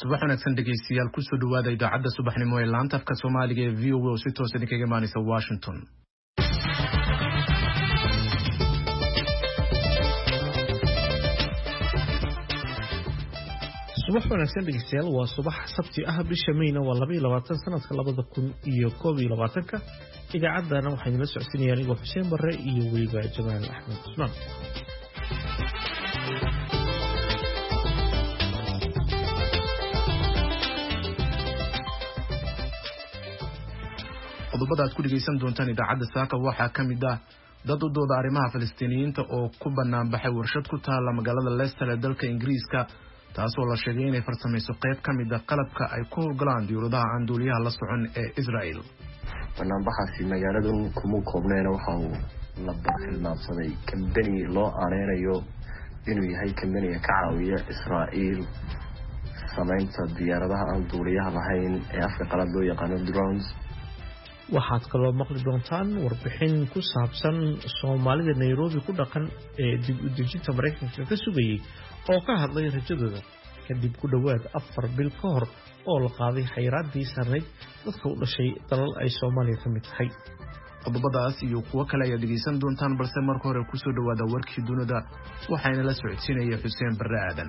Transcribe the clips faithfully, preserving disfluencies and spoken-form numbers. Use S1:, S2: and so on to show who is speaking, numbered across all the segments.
S1: subax wanaagsan dhegeystayaal ku soo dhawaada idaacadda subaxnimo ee laanta afka Soomaaliga ee V O A oo si toos ah kaga imaanaysa Washington.
S2: subax wanaagsan dhegeystayaal waa subax sabti ah bisha Mayna waa laba iyo labaatan sanadka labada kun iyo koob iyo labaatan ka idaacadana waxaan la socodsiinayaa aniga Xuseen Barre iyo weliba Jamaal Axmed Usmaan.
S1: qodobada aad ku dhageysan doontaan idaacadda saaka waxaa ka mid ah dad u dooda arrimaha Falastiiniyiinta oo ku banaan baxay warshad ku taala magaalada Leicester ee dalka Ingiriiska taasoo la sheegay inay farsamayso qayb ka mid ah qalabka ay ku howlgalaan diyaaradaha aan duuliyaha la socon ee Israel.
S3: Banaanbaxaasi magaaladan kuma koobnayna waxa uu la bartilmaamsaday kambani loo aaneynayo inuu yahay kambaniga ka caawiya Israel samaynta diyaaradaha aan duuliyaha lahayn ee afka qalaad loo yaqaan drones.
S2: waxaad kaloo maqli doontaan warbixin ku saabsan Soomaalida Nairobi ku dhaqan ee dib u dejinta Mareykanka ka sugayay oo ka hadlay rajadooda kadib ku dhawaad afar bil ka hor oo la qaaday xayiraadii sarreyd dadka u dhashay dalal ay Soomaaliya ka mid tahay.
S1: qodobadaas iyo kuwa kale ayaa dhageysan doontaan balse marka hore ku soo dhawaada warkii dunida waxaana la socodsiinaya Xuseen Barre Aadan.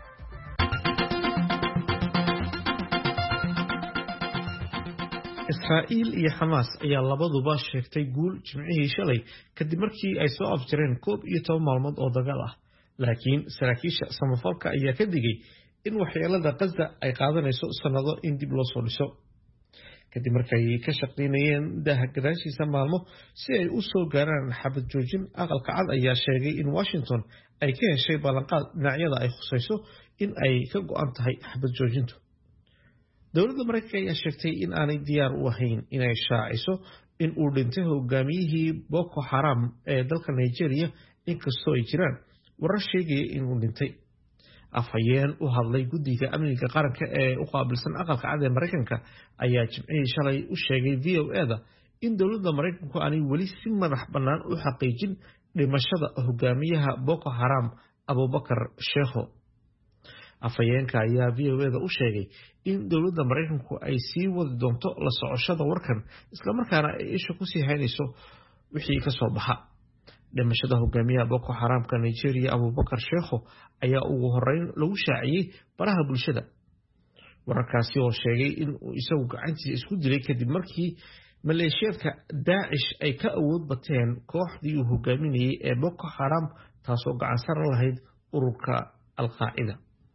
S2: Israel iyo Hamas ayaa labaduba sheegtay guul Jimcihii shalay kadib markii ay soo afjareen koob iyo toban maalmood oo dagaal ah, laakiin saraakiisha samafalka ayaa ka digay in waxyeelada Gaza ay qaadanayso sanado in dib loo soo dhiso. kadib markay ka shaqeynayeen daaha gadaashiisa maalmo si ay u soo gaaraan xabad joojin, aqalka cad ayaa sheegay in Washington ay ka heshay ballanqaad dhinacyada ay khusayso in ay ka go'an tahay xabad joojintu. dowladda Mareykanka ayaa sheegtay in aanay diyaar u ahayn inay shaaciso in uu dhintay hogaamiyihii Boko Haram ee dalka Nigeria inkastoo ay jiraan warar sheegaya in uu dhintay. afhayeen u hadlay guddiga amniga qaranka ee u qaabilsan aqalka cad ee Mareykanka ayaa Jimcihii shalay u sheegay V O A-da in dowladda Mareykanku aanay weli si madax bannaan u xaqiijin dhimashada hogaamiyaha Boko Haram Abubakar Sheekho. afhayeenka ayaa V O A-da u sheegay in dowladda Mareykanku ay sii wadi doonto la socoshada warkan isla markaana ay isha ku sii haynayso wixii ka soo baxa. dhimashada hogaamiyaha Boko Haram-ka Nigeria Abubakar Sheekho ayaa ugu horeyn lagu shaaciyay baraha bulshada. wararkaasi oo sheegay in uu isagu gacantiisa isku dilay kadib markii maleeshiyadka Daesh ay ka awood bateen kooxdii uu hogaaminayay ee Boko Haram taasoo gacan sar lahayd ururka Al-Qaacida.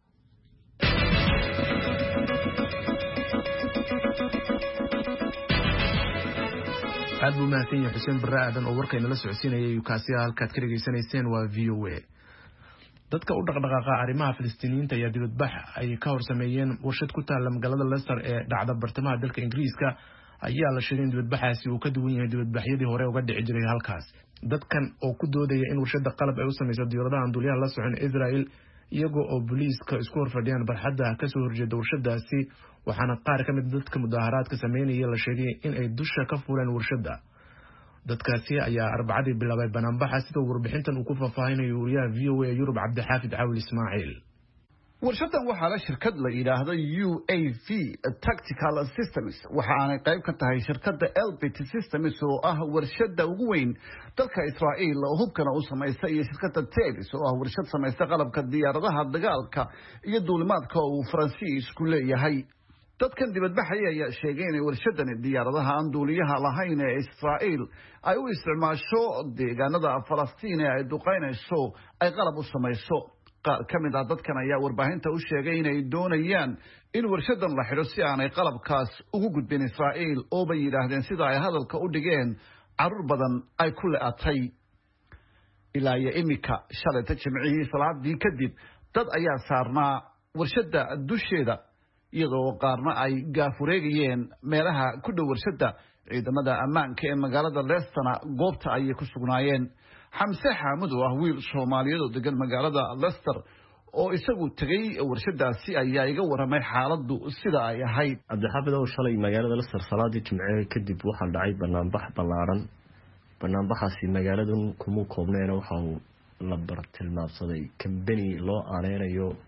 S1: aad buu mahadsan yahay Xuseen Barre Aadan oo warkayna la socodsiinayay kaasi halkaad ka dhageysanayseen waa V O A. dadka u dhaqdhaqaaqa arrimaha Falastiiniyiinta ayaa dibadbax ay ka hor sameeyeen warshad ku taala magaalada Leicester ee dhacda bartamaha dalka Ingiriiska ayaa la sheegay in dibadbaxaasi uu ka duwan yahay dibadbaxyadii hore uga dhici jiray halkaas. dadkan oo ku doodaya in warshada qalab ay u samayso diyaaradaha aan duuliyaha la socon Israel iyagoo oo booliiska isku horfadhiyaan barxadda ka soo horjeeda warshadaasi waxaana qaar ka mid dadka mudaharaadka sameynaya la sheegay in ay dusha ka fuuleen warshada. dadkaasi ayaa arbacadii bilaabay banaanbaxa sida warbixintan uu ku faahfaahinayo wariyaha V O A Yurub Cabdixaafid Caawil Ismaaciil.
S4: warshadan waxaa la shirkad la yiraahdo U A V Tactical Systems waxa aanay qayb ka tahay shirkadda Elbit Systems oo ah warshada ugu weyn dalka Israel oo hubkana u samaysa iyo shirkadda Thales oo ah warshad samaysa qalabka diyaaradaha dagaalka iyo duulimaadka oo uu Faransiisku leeyahay. dadkan dibadbaxaya ayaa sheegay in warshadan diyaaradaha aan duuliyaha lahayn ee Israel ay u isticmaasho deegaanada Falastiin ee ay duqeynayso ay qalab u samayso. qaar ka mid ah dadkan ayaa warbaahinta u sheegay inay doonayaan in warshadan la xidho si aanay qalabkaas ugu gudbin Israel oo bay yiraahdeen sida ay hadalka u dhigeen carruur badan ay ku le'atay. ilaa iyo imika shalay Jimcihii salaadii kadib dad ayaa saarnaa warshada dusheeda iyadoo qaarna ay gaafureegayeen meelaha ku dhow warshada. ciidamada ammaanka ee magaalada Leicester goobta ayay ku sugnaayeen. xamse xaamud oo ah wiil Soomaaliyeed oo degan magaalada Leicester oo isagu tagay warshadaasi ayaa iga waramay xaaladdu sida ay ahayd.
S3: Cabdixaafid oo shalay magaalada Leicester salaadii Jimcihii kadib waxaa dhacay banaanbax ballaaran. banaanbaxaasi magaaladan kuma koobnayna waxa uu la bartilmaamsaday kambani loo aaneynayo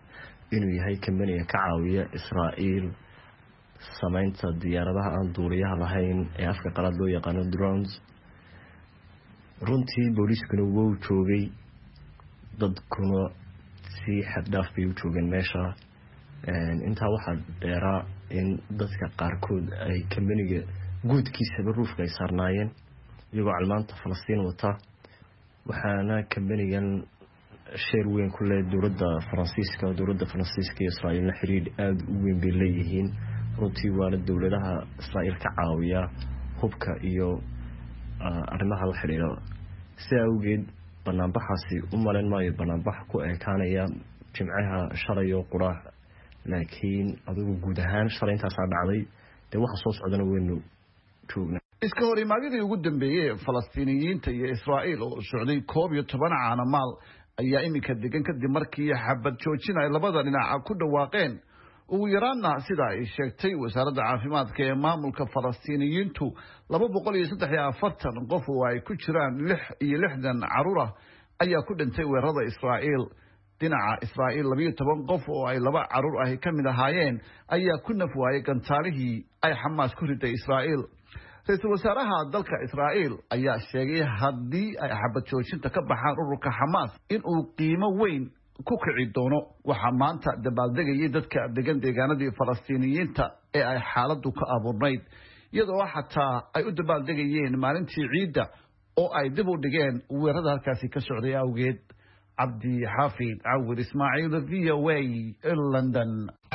S3: inuu yahay kambaniga ka caawiya Israa'iil samaynta diyaaradaha aan duuliyaha lahayn ee afka qalaad loo yaqaano drones. runtii booliiskuna wuu joogay, dadkuna si xad dhaaf bay u joogeen meesha. intaa waxaa dheeraa in dadka qaarkood ay kambaniga guudkiisaba ruufka ay saarnaayeen iyagoo calmaanta Falastiin wata. waxaana kambanigan sheer weyn ku leh dowladda Faransiiska dowladda Faransiiska iyo Israa'iilna xiriir aad u weyn bay leeyihiin. runtii waana dowladaha Israa'iil ka caawiya hubka iyo arrimaha la xiriira. si awgeed banaanbaxaasi u maleyn maayo banaanbax ku ekaanaya jimcaha shalay oo quraac, laakiin adigu guud ahaan shalay intaas dhacday dee waxa soo socdana weynu joognaa.
S4: iska hor imaadidii ugu dambeeyay Falastiiniyiinta iyo Israa'iil oo socday koob iyo toban caanamaal ayaa iminka degan kadib markii xabad joojin ay labada dhinac ku dhawaaqeen. ugu yaraana sida ay sheegtay wasaaradda caafimaadka ee maamulka Falastiiniyiintu laba boqol iyo saddex iyo afartan qof oo ay ku jiraan lix iyo lixdan caruur ah ayaa ku dhintay weerarada Israa'iil. dhinaca Israa'iil laba iyo toban qof oo ay laba caruur ah ka mid ahaayeen ayaa ku naf waayay gantaalihii ay Xamaas ku riday Israa'iil. ra'iisul wasaaraha dalka Israa'iil ayaa sheegay haddii ay xabad joojinta ka baxaan ururka Xamaas in uu qiimo weyn ku kici doono. waxaa maanta dabaaldegayay dadka degan deegaanadii Falastiiniyiinta ee ay xaaladdu ka abuurnayd, iyadoo xataa ay u dabaaldegayeen maalintii ciidda oo ay dib u dhigeen weerarada halkaasi ka socday awgeed. cabdi xaafid cawir ismaaciil v o a London.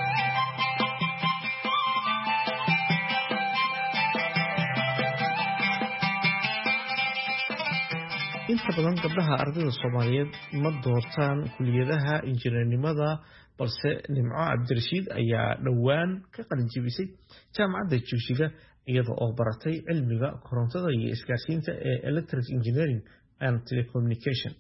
S2: inta badan gabdhaha ardayda Soomaaliyeed ma doortaan kuliyadaha injineernimada, balse Nimco Cabdirashiid ayaa dhowaan ka qalin jebisay jaamacadda Jigjiga iyada oo baratay cilmiga korontada iyo isgaarsiinta ee Electric Engineering and Telecommunication.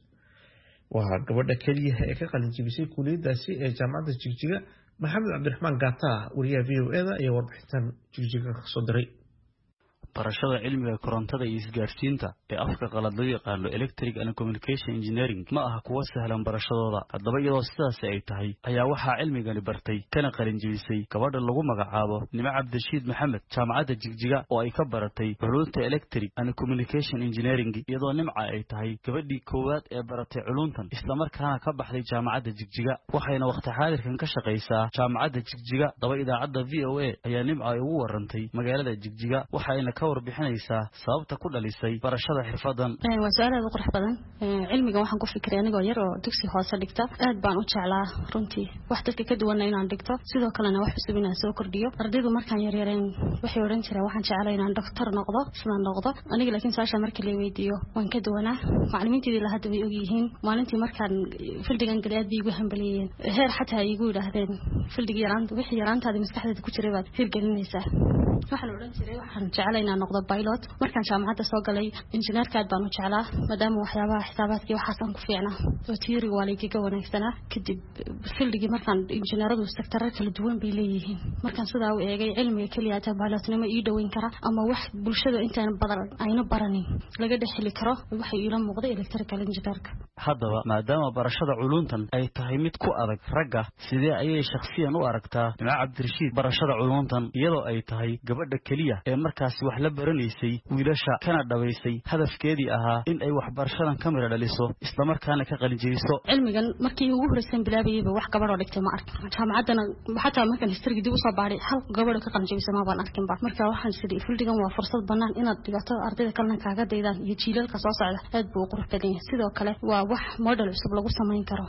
S2: waa gabadha kaliya ee ka qalin jebisay kuliyadaasi ee jaamacadda Jigjiga. Maxamed Cabdiraxmaan Gaata wariyaha V O A da ayaa warbixintan Jigjiga ka soo diray.
S5: barashada cilmiga korontada iyo isgaarsiinta ee afka qalad loo yaqaano Electric and Communication Engineering ma aha kuwa sahlan barashadooda. haddaba iyadoo sidaas ay tahay ayaa waxaa cilmigani bartay kana qalin jebisay gabadha lagu magacaabo Nimco Cabdirashiid Maxamed jaamacadda Jigjiga oo ay ka baratay culuumta Electric and Communication Engineering. iyadoo Nimco ay tahay gabadhii koowaad ee baratay culuumtan isla markaana ka baxday jaamacadda Jigjiga, waxayna waqti xaadirkan ka shaqaysaa jaamacadda Jigjiga. daba idaacadda V O A ayaa Nimco ay ugu warantay magaalada Jigjiga, waxayna ka warbixinaysaa sababta ku dhalisay barashada xirfadan.
S6: waa su'aal aad u qurux badan. cilmiga waxaan ku fikiray anigoo yar oo dugsi hoose dhigta. aad baan u jeclaa runtii wax dadka ka duwan inaan dhigto, sidoo kalena wax cusub inaan soo kordhiyo. ardaydu markaan yar yareen waxay oran jireen waxaan jeclaa inaan doctor noqdo sidaan noqdo. aniga laakiin saasha markii la weydiiyo waan ka duwanaa. macallimiintii la hadda way og yihiin. maalintii markaan fildigan galay aad bay igu hambaliyeen, heer xataa igu yiraahdeen fildiga yaraanta wixii yaraantaada maskaxdeeda ku jiray baad hirgelinaysaa. waxaan oran jiray waxaan jeclaa inaan noqdo pilot. markaan jaamacadda soo galay injineerka aad baan u jeclaa maadaama waxyaabaha xisaabaadkii waxaas aan ku fiicnaa oo tiiriga waa laygaga wanaagsanaa. kadib fildigii markaan injineeradu sektarar kala duwan bay leeyihiin. markaan sidaa u eegay cilmiga keliya taa pilotnimo ii dhoweyn kara ama wax bulshada intaan badan ayna baranin laga dhex heli karo waxay ila muuqday electrical engineerka.
S5: haddaba maadaama barashada culuumtan ay tahay mid ku adag ragga, sidee ayay shakhsiyan u aragtaa Nimco Cabdirashiid barashada culuumtan iyadoo ay tahay gabadha kaliya ee markaasi wax la baranaysay wiilasha kana dhawaysay hadafkeedii ahaa in ay waxbarashadan ka mira dhaliso isla markaana ka qalin jebiso?
S6: cilmigan markii ugu horreysay bilaabayba wax gabadh oo dhigtay ma arkin. jaamacaddana xataa markaan history dib u soo baaray hal gabadh ka qalin jebisay ma baan arkin ba. marka waxaan sidii fildigan waa fursad banaan inaad dhigato ardayda kalena kaaga daydaan iyo jiilalka soo socda aad buu qurux badan yahay. sidoo kale waa wax model cusub lagu samayn karo.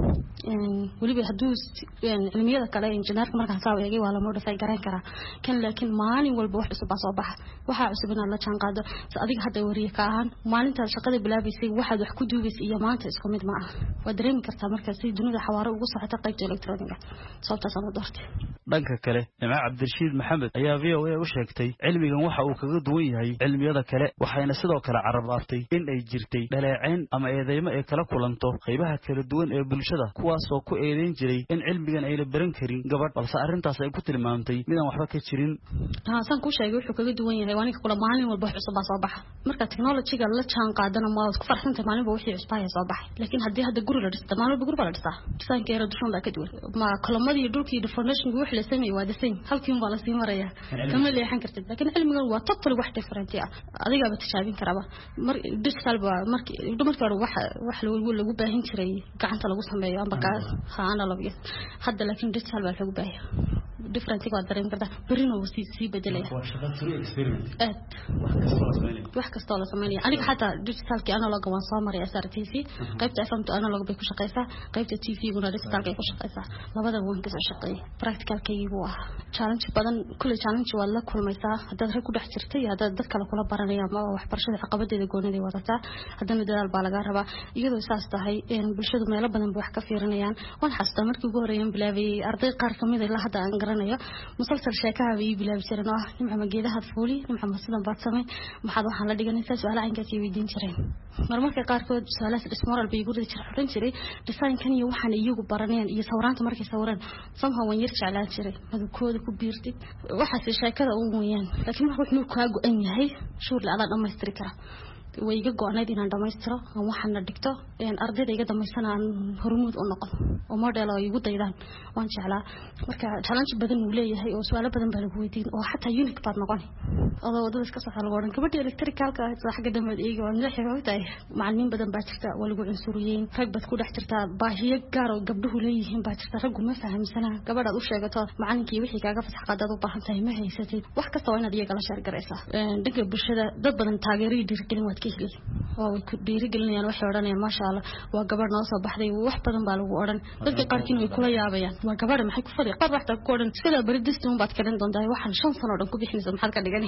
S6: waliba hadduu cilmiyada kale injineerka markaan saa eegay waa la modify garan karaa kan, laakiin maalin walba wax cusub soo baxa. waxa cusub inaad la jaan qaado. adiga hadda wariye ka ahaan maalinta shaqada bilaabaysay waxaad wax ku duubaysay iyo maanta isku mid ma aha. waa dareemi kartaa marka si dunida xawaaro ugu socota qaybta electroniga. sababtaas aan u doortay.
S5: dhanka kale Nimco Cabdirashiid Maxamed ayaa V O A u sheegtay cilmigan waxa uu kaga duwan yahay cilmiyada kale, waxayna sidoo kale carabaaftay in ay jirtay dhaleeceyn ama eedeymo ay kala kulanto qaybaha kala duwan ee bulshada kuwaas oo ku eedeyn jiray in cilmigan ay la baran karin gabadh, balse arrintaas ay ku tilmaamtay midaan waxba ka jirin.
S6: ها سان ku sheegay wuxuu kaga duwan yahay waaniga kula maalin walba cusub soo baxa marka technology-ga la jaan qaadana ma ku farxanta maalin walba wixii cusub soo baxay laakiin hadii hada guri la dhisto maalin walba guri la dhistaa design-keeda dushon baa ka duwan ma kalamadii dhulkii deformation wixii la sameeyay waa design halkii baa la sii maraya kama leexan kartid laakiin cilmigan waa totally wax different ah adiga ba tijaabin karaba mar digital ba markii dumarka wax wax lagu baahin jiray gacanta lagu sameeyo amba ka ha analog hadda laakiin digital baa lagu baahiyo different waa dareen karta برينو وسي سي بدليه wax kasta la sameeyay aniga xataa digitalki analog waan soo maray S R T C qaybta F M to analog bay ku shaqeysaa qaybta T V guna digital ay ku shaqeysaa labada waan ka shaqeeyay practicalkii waa challenge badan kulli challenge waa la kulmaysaa hadda rag ku dhex jirtay hadda dad kale kula baranaya ama wax barashada caqabadeeda goonada wadataa hadana dadaal baa laga rabaa iyadoo saas tahay in bulshadu meel badan wax ka fiirinayaan waan xasuustaa markii ugu horeeyay bilaabay arday qaar kamid ah hadda aan garanayo musalsal sheekaha way bilaabay jireen ah nimca geedaha fuuli nimca sidan baad samay maxaad waxaan la dhiganaysaa su'aalaha inka ka weydiin jireen marmarka qaar kood su'aalaha ismoral bay gurida jirin jiray design kan iyo waxaan iyagu baranayaan iyo sawiraanta markay sawiraan somehow waan yar jeclaan jiray madukooda ku biirtay waxa sheekada ugu weyn laakiin wax wuxuu ka go'an yahay shuur la dhamaystiri kara way iga go'aanayd inaan dhamaystiro aan waxaan dhigto in ardayda iga dhamaysanaan hormuud u noqon oo model ay ugu daydaan waan jeclaa marka challenge badan uu leeyahay oo su'aalo badan baa lagu weydiin oo xataa unique baad noqon oo wadada iska sax lagu oran gabadha electricalka ah xagga dambe iyaga waan leeyahay waxay macallimiin badan baa jirta oo lagu cunsuriyeen rag bad ku dhex jirta baahiyo gaar oo gabdhuhu leeyihiin baa jirta rag ma fahamsana gabadha u sheegato macallinkii wixii kaaga fasax qaadad u baahan tahay ma haysatid wax kasta waa inaad iyaga la share garaysaa dhanka bulshada dad badan taageero iyo dhiirigelin waad oo ku dhiirigelinayaan wax oranayaan ma sha Allah waa gabadh noo soo baxday wax badan baa lagu oran dadka qaarkiin way kula yaabayaan waa gabadh maxay ku fadhi qaar waxta ku oran sida baridistan baad karin doontaa waxan shan sano dhan ku bixinaysa maxaad ka dhigan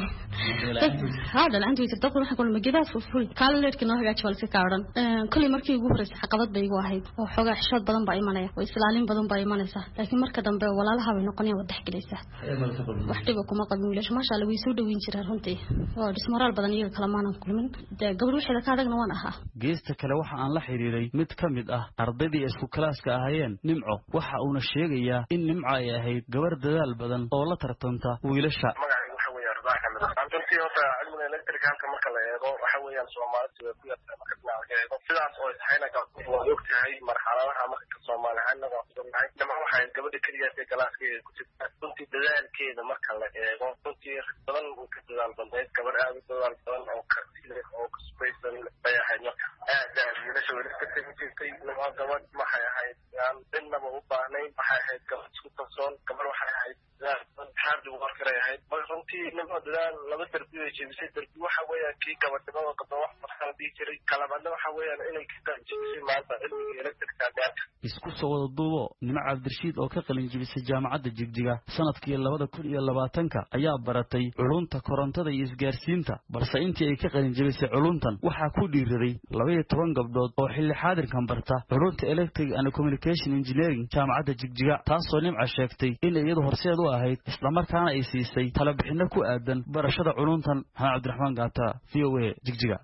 S6: hada la antu dadku waxa kale magidaad fuful kala leerkii noo hagaaji wal si ka oran kulli markii ugu horeysay caqabad bay igu ahayd oo xogaa xishood badan baa imanaya oo islaalin badan baa imanaysa laakiin marka dambe walaalaha way noqonayaan wadax galaysa wax dhibo kuma qabin leesh ma sha Allah way soo dhaweyn jiraan runtii oo dismoral badan iyaga kala maanan kulmin wixii ka adagna waan ahaa
S5: geesta kale waxa aan la xiriiray mid ka mid ah ardaydii isku klaaska ahaayeen Nimco waxa uu na sheegayaa in Nimco ay ahayd gabar dadaal badan oo la tartanta wiilasha
S7: magacaygu waxa weeye Ardaa Axmed runtii horta cilmiga electricalka marka la eego waxa weeyaan Soomaalidu way ku yartahay marka dhinaca eego sidaas oo tahayna waa ogtahay marxaladaha marka Soomaaliyeedna waa ogtahay dhammaan waxay gabadha kaliya ee klaaska ku jirta runtii dadaalkeeda marka la eego runtii badan uu ka dadaal badan gabar aad u dadaal badan oo ka oo ka spaysan bay ahayd marka aad aad wiilasha way iska tegay laba gabadh maxay ahayd aan dhanaba u baahnayn maxay ahayd gabadh isku kalsoon gabar waxay ahayd hard work ay ahayd runtii ninka dadaal laba darbi ay jeedisay darbi waxa weeyaan kii gabadhnimada qado wax markaa dhigi jiray kalabadna waxa weeyaan inay ka qanciyay maanta cilmiga electricalka
S5: isku soo wada duubo Nimco Cabdirashiid oo ka qalin jibisay jaamacadda Jigjiga sanadkii laba kun iyo labaatanka ayaa baratay culunta korontada iyo isgaarsiinta balse intii ay ka qalin jibisay culuntan waxa ku dhiiriday laba iyo toban gabdhood oo xilli xaadirkan barta culunta electric and communication engineering jaamacadda Jigjiga taasoo Nimco sheegtay in iyadu horseed u ahayd isla markaana ay siisay talabixino ku aadan barashada culuntan Maxamed Cabdiraxmaan Gaata V O A Jigjiga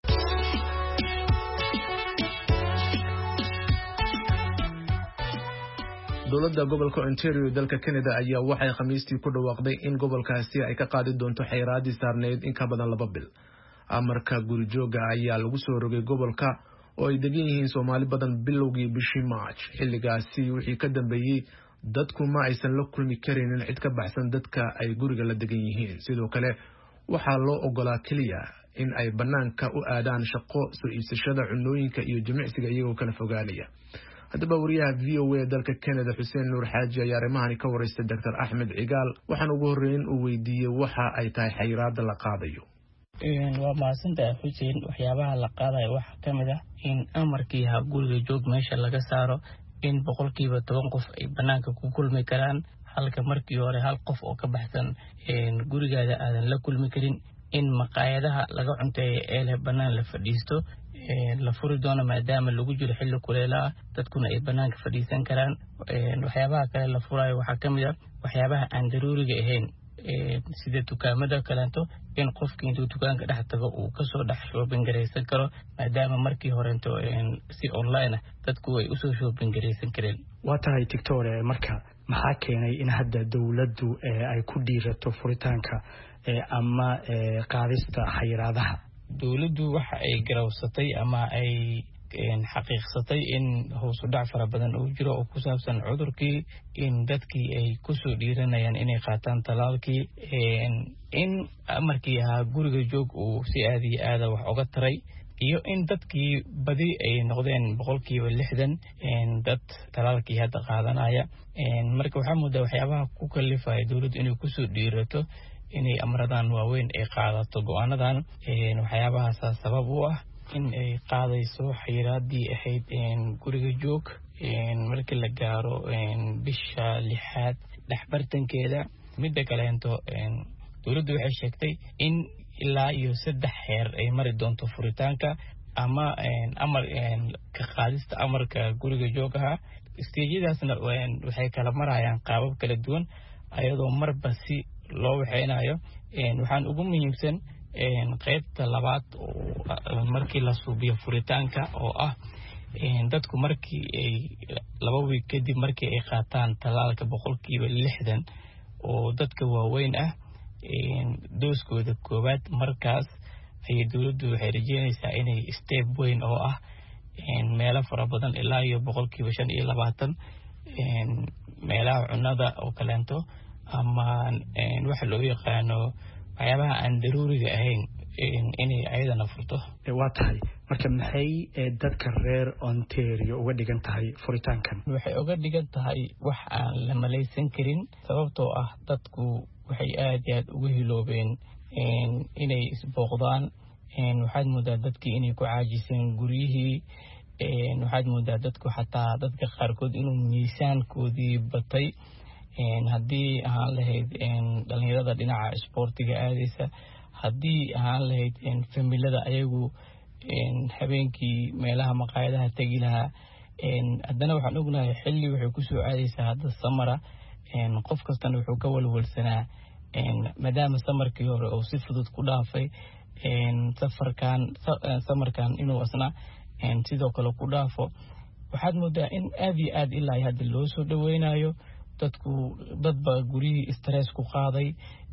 S1: dowladda gobolka Ontario dalka Canada ayaa waxay khamiistii ku dhawaaqday in gobolkaasi ay ka qaadi doonto xayiraadii saarneyd in ka badan laba bil amarka gurjooga ayaa lagu soo rogay gobolka oo ay degan yihiin Soomaali badan bilowgii bishii March xilligaasi wixii ka dambeeyay dadku ma aysan la kulmi karin cid ka baxsan dadka ay guriga la degan yihiin sidoo kale waxaa loo ogolaa kaliya in ay banaanka u aadaan shaqo soo iibsashada cunooyinka iyo jimicsiga iyagoo kala fogaanaya haddaba wariyaha V O A dalka Canada Xuseen Nuur Xaaji ayaa arrimahan ka wareystay Doctor Axmed Cigaal waxaan ugu horeyn uu weydiiyay waxa ay tahay xayiraadda la qaadayo
S8: waa maasantaa Xuseen waxyaabaha la qaadayo waxa kamid ah in amarkii ha guriga joog meesha laga saaro in boqolkiiba toban qof ay banaanka ku kulmi karaan halka markii hore hal qof oo ka baxsan gurigaada aadan la kulmi karin in maqaayadaha laga cunteeyo ee leh banaan la fadhiisto la furi doono maadaama lagu jiro xilli kuleelaha dadkuna ay banaanka fadhiisan karaan waxyaabaha kale la furayo waxaa kamid ah waxyaabaha aan daruuriga ahayn sida dukaamada kaleento in qofkii intuu dukaanka dhex tago uu kasoo dhex shopping garaysan karo maadaama markii horeento si online ah dadku ay usoo shopping garaysan kareen.
S9: waa tahay Victoria marka maxaa keenay in hadda dawladdu ay ku dhiirato furitaanka ama qaadista xayiraadaha?
S8: dawladdu waxa ay garawsatay ama ay xaqiiqsatay in hoos u dhac fara badan uu jiro oo ku saabsan cudurkii in dadkii ay ku soo dhiiranayaan inay qaataan talaalkii in markii ahaa guriga joog uu si aad iyo aad wax uga taray iyo in dadkii badi ay noqdeen boqolkiiba lixdan dad talaalkii hadda qaadanaya. marka waxaa moodaa waxyaabaha ku kalifaya dawladdu inay ku soo dhiirato inay amradan waaweyn ay qaadato go'aanadan waxyaabahaas sabab u ah in ay qaadayso xayiraadii ahayd guriga joog markii la gaaro bisha lixaad dhexbartankeeda. midda kaleento dawladdu waxay sheegtay in ilaa iyo saddex heer ay mari doonto furitaanka ama amar ka qaadista amarka guriga joogaha. isteejyadaasna waxay kala marayaan qaabab kala duwan ayadoo marba si loo waxeynayo. waxaan ugu muhiimsan qaybta labaad oo markii la suubiyo furitaanka oo ah dadku markii ay laba wiig kadib markii ay qaataan talaalka boqolkiiba lixdan oo dadka waaweyn ah dooskooda koowaad markaas ayay dawladdu waxay rajeynaysaa inay step weyn oo ah meelo fara badan ilaa iyo boqolkiiba shan iyo labaatan meelaha cunada oo kaleento ama waxa loo yaqaano waxyaabaha aan daruuriga ahayn inay ayadana furto.
S9: waa tahay marka maxay dadka reer Ontario uga dhigan tahay furitaankan?
S8: waxay uga dhigan tahay wax aan la malaysan karin sababtoo ah dadku waxay aad iyo aad ugu hiloobeen inay isbooqdaan. waxaad moodaa dadkii inay ku caajiseen guryihii. waxaad moodaa dadku xataa dadka qaarkood inuu miisaankoodii batay haddii ahaan lahayd dhalinyarada dhinaca isboortiga aadaysa, haddii ahaan lahayd familada ayagu habeenkii meelaha maqaayadaha tegi lahaa. haddana waxaan ognahay xilli waxay kusoo aadaysaa hadda samara qof kastana wuxuu ka walwalsanaa maadaama samarkii hore oo si fudud ku dhaafay safarkan samarkan inuu asna sidoo kale ku dhaafo. waxaad moodaa in aad iyo aad ilaa hadda loo soo dhaweynayo dadku. dad baa gurihii stress ku qaaday,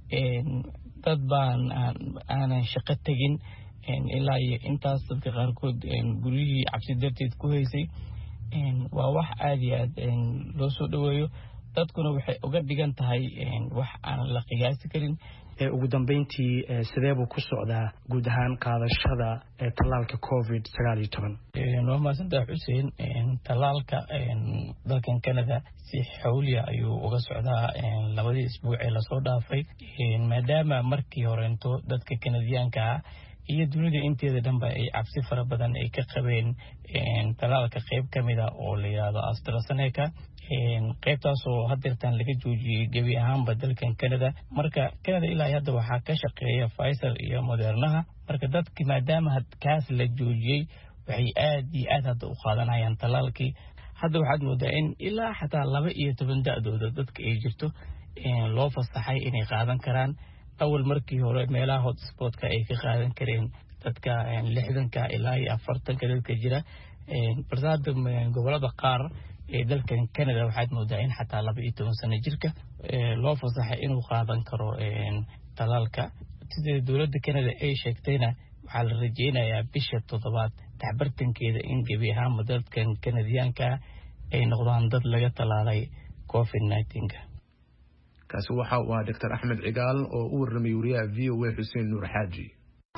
S8: dad baan aanan shaqo tegin ilaa iyo intaas dadka qaarkood gurihii cabsi darteed ku haysay. waa wax aad iyo aad loo soo dhaweeyo dadkuna waxay uga dhigan tahay wax aan la qiyaasi karin.
S9: ugu dambeyntii sidee buu ku socdaa guud ahaan qaadashada talaalka covid sagaal iyo toban?
S8: waa mahadsantahay Xuseen. talaalka dalkan Canada si xawliya ayuu uga socdaa labadii isbuuc ee lasoo dhaafay maadaama markii horeento dadka Canadiyaanka ah iyo dunida inteeda dhanba ay cabsi fara badan ay ka qabeen talaalka qayb kamid ah oo la yiraahdo AstraZeneca. qaybtaas oo hadeertan laga joojiyay gebi ahaanba dalkan Canada. marka Canada ilaa hadda waxaa ka shaqeeya Pfizer iyo Moderna. marka dadki maadaama kaas la joojiyay waxay aad iyo aad hadda u qaadanayaan talaalkii. hadda waxaad moodaa in ilaa xataa laba iyo toban da'dooda dadka ay jirto loo fasaxay inay qaadan karaan. awal markii hore meelaha hotspotka ay ka qaadan kareen dadka lixdanka ilaa iyo afartanka dadka jira. balse hadda gobolada qaar ee dalkan Canada waxaad moodaa in xataa laba iyo toban sano jirka loo fasaxay inuu qaadan karo talaalka. sida dawladda Canada ay sheegtayna waxaa la rajeynayaa bisha toddobaad taxbartankeeda in gebi ahaan dadkan Canadiyaanka ay noqdaan dad laga talaalay covid nineteen.
S1: kaasi waxa uu ahaa Doctor Axmed Cigaal oo u warramay wariyaha V O A Xuseen Nuur Xaaji.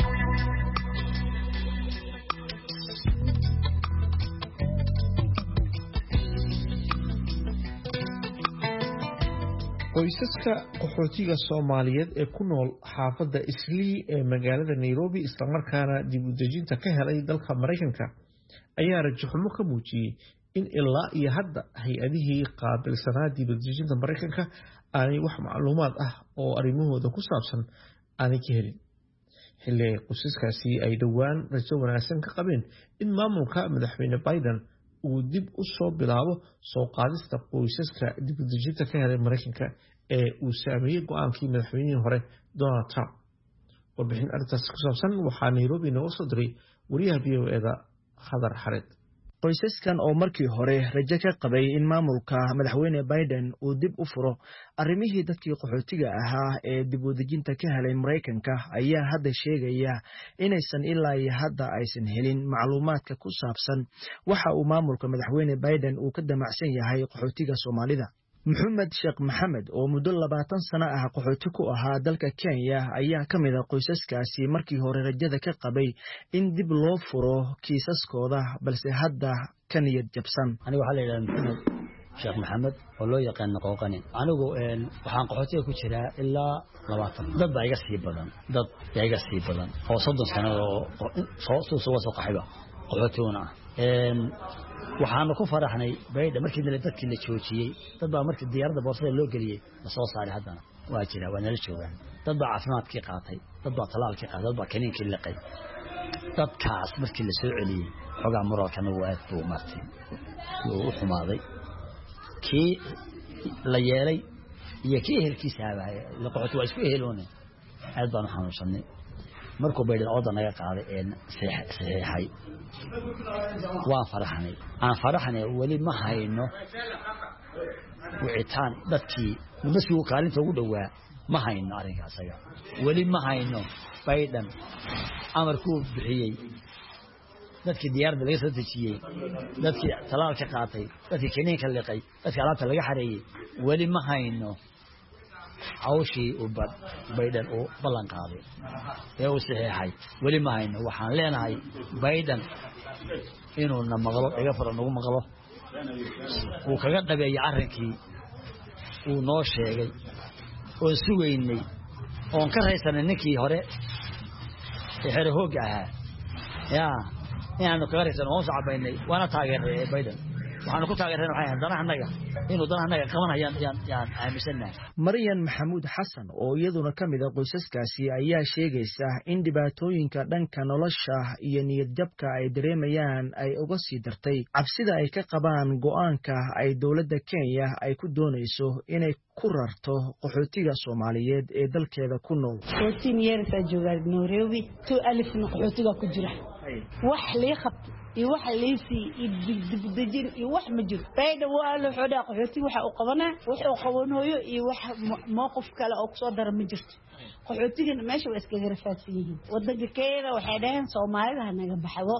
S2: qoysaska qaxootiga Soomaaliyeed ee ku nool xaafadda Islii ee magaalada Nairobi isla markaana dib u dejinta ka helay dalka Mareykanka ayaa rajo xumo ka muujiyay in ilaa iyo hadda hay-adihii qaabilsanaa dib u dejinta Mareykanka aanay wax macluumaad ah oo arrimahooda ku saabsan aanay ka helin. xilli qoysaskaasi ay dhowaan rajo wanaagsan ka qabeen in maamulka madaxweyne Biden uu dib u soo bilaabo soo qaadista qoysaska dib u dejinta ka helay Mareykanka ee uu saameeyey go-aankii madaxweynihii hore Donald Trump. warbixin arrintaas ku saabsan waxaa Nairobi nooga soo diray wariyaha V O E-da Khadar Xareed.
S10: qoysaskan oo markii hore rajo ka qabay in maamulka madaxweyne Biden uu dib u furo arrimihii dadkii qaxootiga ahaa ee dib u dejinta ka helay Mareykanka ayaa hadda sheegaya inaysan ilaa iyo hadda aysan helin macluumaadka ku saabsan waxa uu maamulka madaxweyne Biden uu ka damacsan yahay qaxootiga Soomaalida. Maxamed Sheekh Maxamed oo muddo labaatan sano ah qaxooti ku ahaa dalka Kenya ayaa ka mid ah qoysaskaasi markii hore rajada ka qabay in dib loo furo kiisaskooda balse hadda ka niyad jabsan.
S11: anigu waxa la yiraahdaa Maxamed Sheekh Maxamed oo loo yaqaan Qooqani. anigu een waxaan qaxootiga ku jiraa ilaa labaatan dad baa iga sii badan dad baa iga sii badan oo soddon sano oo soo soo soo qaxayba qaxootiga een waxaan ku faraxnay bayda markii dadkii la joojiyay dad baa markii diyaaradda boorsada loo galiyay la soo saaray haddana waa jira waa nala joogaan dad baa caafimaadkii qaatay dad baa talaalkii qaatay dad baa kaniinkii liqay dadkaas markii la soo celiyay xogaa maralkana waa aad buu martay uu xumaaday kii la yeelay iyo kii ehelkiisa ahaa la qaxooti waa isku eheloonay aad baan xanuunsanay markuu baydan ooda naga qaaday ee saxiixay waa faraxnay aan faraxnay wali ma hayno wicitaan dadkii muddo kaalinta ugu dhawaa ma hayno arrinkaas asaga wali ma hayno baydan amarkuu bixiyay dadkii diyaaradda laga soo dejiyay dadkii talaalka qaatay dadkii kaniinka liqay dadkii alaabta laga xareeyay wali ma hayno hawshii u bad baydan oo ballan qaaday ee uu saxiixay wali ma hayno waxaan leenahay baydan inuu na maqlo iga faro nagu maqlo uu kaga dhabeeyay arrinkii uu noo sheegay oo sugeynay oo ka raysanay ninkii hore ee xero hoog ahaa yaa inaanu kaga raysan oo sacabaynay waana taageeray baydan waxaan ku taageeray waxay ahayd danaha naga inuu danaha naga qabanayaan yaan yaan aaminsanahay.
S10: Maryan Maxamuud Xasan oo iyaduna ka mid ah qoysaskaasi ayaa sheegaysa in dhibaatooyinka dhanka nolosha iyo niyad jabka ay dareemayaan ay uga sii dartay cabsida ay ka qabaan go'aanka ay dowladda Kenya ay ku doonayso inay ku rarto qaxootiga Soomaaliyeed ee dalkeeda ku nool.
S12: fourteen years ajoogay Nairobi two alif qaxootiga ku jira wax li qabto iyo wax leeysi dib dejin iyo wax ma jiro bayda waa la xodaa qaxootiga waxa uu qabanaa wax uu qabanayo iyo wax mowqif kale oo soo dar ma jirto qaxootiga meesha way iska garafaadsan yihiin wadanka Kenya waxay dhahan Soomaalida naga baxdo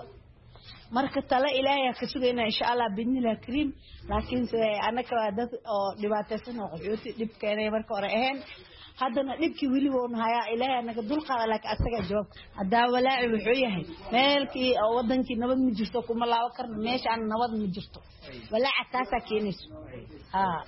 S12: marka tala Ilaahay ka sugayna insha Allah bidnillah kareem laakiin anaka dad oo dhibaataysan oo qaxooti dhibkeena marka hore ahayn haddana dhibkii wili woon haya Ilaahay naga dul qaada laakiin asaga jawaab hadaa walaaci wuxuu yahay meelkii wadankii nabad ma jirto kuma laaw karno meesha aan nabad ma jirto walaaca taasa keenayso ah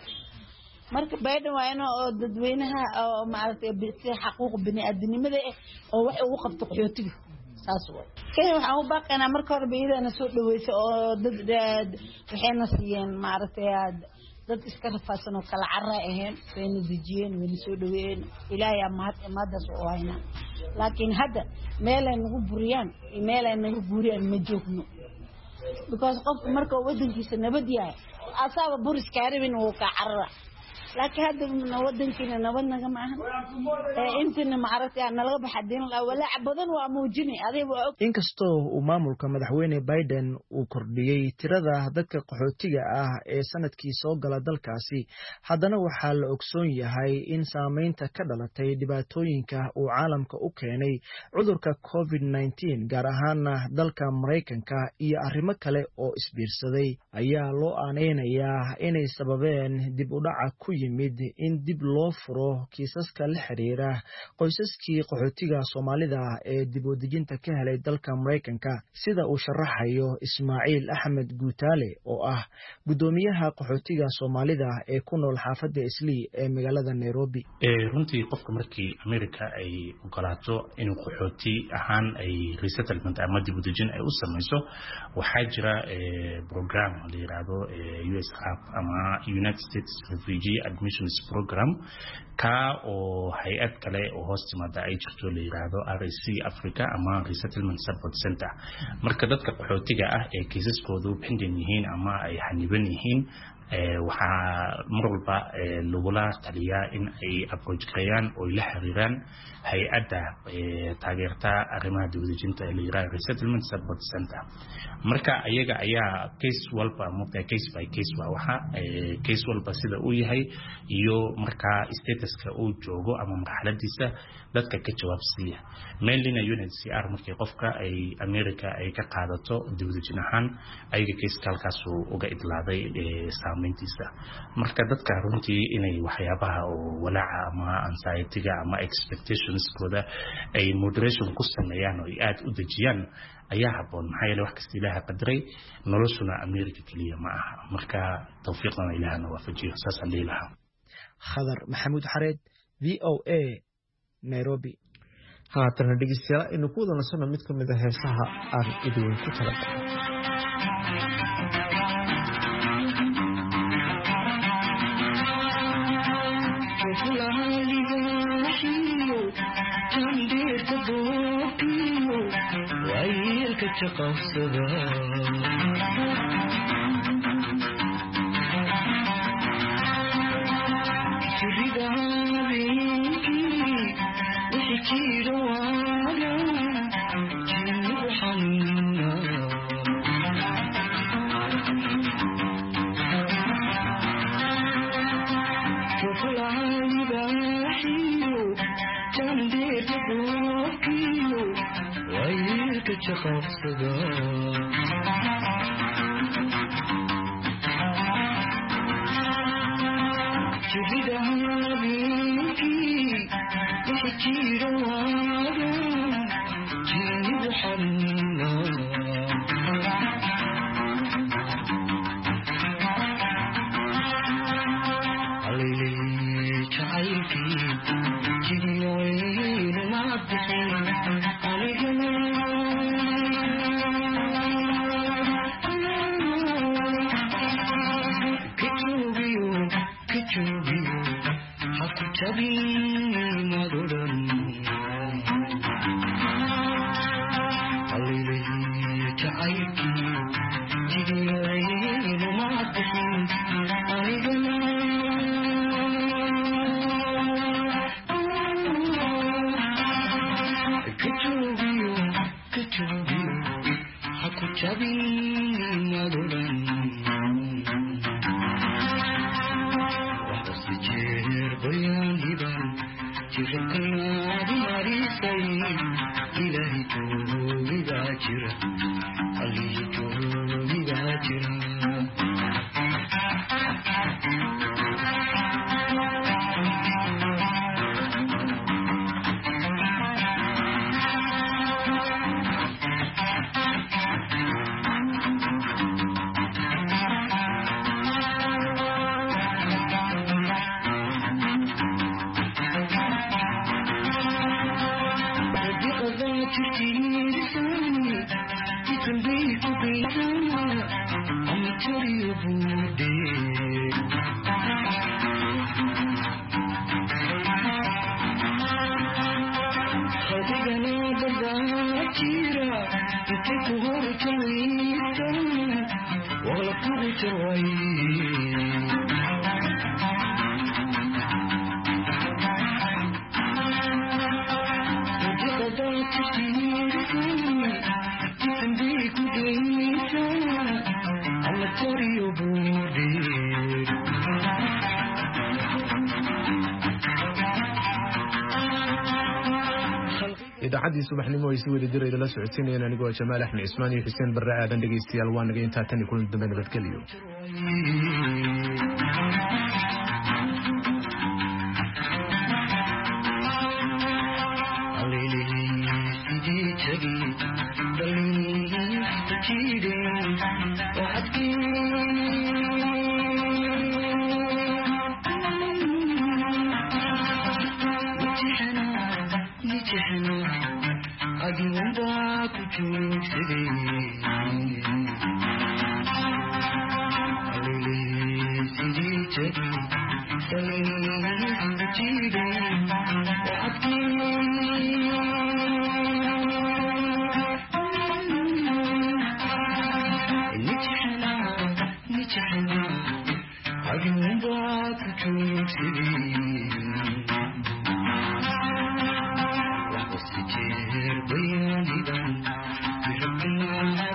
S12: marka baydan waa inuu dadweynaha oo maartay xuquuq bini'aadanimada oo wax uu qabto qaxootiga saas way keen waxa uu baaqana marka hore baydan soo dhaweysay oo dad waxayna siiyeen maartay dad iska rafaasan oo kala carra ahayn wayna dejiyeen wayna soo dhaweeyeen Ilaahay amaad amaadaas oo hayna laakiin hadda meel ay nagu buriyaan meel ay nagu guuriyaan ma joogno because qofka marka wadankiisa nabad yahay asaaba buris kaaribin oo ka carra laakiin hadda wadankiina nabad naga ma ahan ee intana ma aragtay aan laga baxadin la walaac badan waa muujinay adiga waa
S10: inkastoo uu maamulka madaxweyne Biden uu kordhiyay tirada dadka qaxootiga ah ee sanadkii soo gala dalkaasi haddana waxaa la ogsoon yahay in saameynta ka dhalatay dhibaatooyinka uu caalamka u keenay cudurka covid nineteen gaar ahaan dalka Mareykanka iyo arrimo kale oo isbiirsaday ayaa loo aaneynayaa inay sababeen dib u dhac ku yimid in dib loo furo kiisaska la xiriira qoysaskii qaxootiga Soomaalida ee dib u dejinta ka helay dalka Mareykanka sida uu sharaxayo Ismaaciil Axmed Guutaale oo ah gudoomiyaha qaxootiga Soomaalida ee ku nool xaafadda Islii ee magaalada Nairobi.
S13: ee runtii qofka markii America ay ogolaato inuu qaxooti ahaan ay resettlement ama dib u dejin ay u samayso waxaa jira program la yiraahdo U S A P ama United States Refugee Admissions Program ka oo hay'ad kale oo hoos timaada ay jirto la yiraahdo R S C Africa ama Resettlement Support Center marka dadka qaxootiga ah ee kiisaskoodu pending yihiin ama ay xaniban yihiin waxaa mar walba lagula taliyaa in ay approach gareeyaan oo la xiriiraan hay-adda taageerta arrimaha dibadejinta ee la yiraahdo resettlement support center marka ayaga ayaa case walba muddo case by case waa waxa case walba sida uu yahay iyo marka statuska uu joogo ama marxaladiisa dadka ka jawaab siiya mainly U N H C R markii qofka ay America ay ka qaadato dibadejin ahaan ayaga case kalkaas uu uga idlaaday saameyntiisa marka dadka runtii inay waxyaabaha oo walaaca ama anxiety-ga ama expectations kooda ay moderation ku sameeyaan oo aad u dajiyaan ayaa haboon maxaa yeelay wax kasta Ilaahay qadaray noloshuna America kaliya ma aha marka tawfiiqna Ilaahna waafajiyo saas leelaha
S10: Khadar Maxamuud Xareed V O A Nairobi
S2: haatan dhageystayaal inuu ku wada nasano mid ka mid ah heesaha aan idin ku talagalay
S14: قصدا تريد بيكي وحكي روانا جنب حنا وفل عالي باحيو تندير تبوكيو ويلك تخاف صدا تريد بيكي وحكي روانا جنب حنا عليك عيكي جني وين نعبحين عليك
S1: idaacadii subaxnimo ay si wada diray la socodsiinayeen anigoo Jamaal Axmed Ismaan iyo Xuseen Barre aadan dhageystayaal waan naga inta tan kulan dambe nabadgeliyo
S14: Thank you.